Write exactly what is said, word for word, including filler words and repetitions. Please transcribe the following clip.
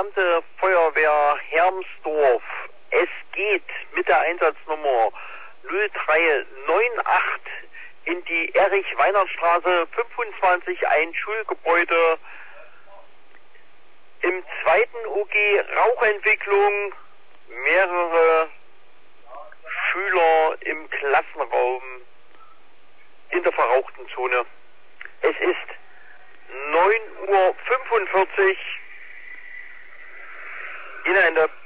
gesamte Feuerwehr Hermsdorf. Es geht mit der Einsatznummer null drei neun acht in die Erich-Weihnacht-Straße fünfundzwanzig, ein Schulgebäude. Im zweiten O G Rauchentwicklung, mehrere Schüler im Klassenraum in der verrauchten Zone. Es ist neun Uhr fünfundvierzig. Ihnen Ende.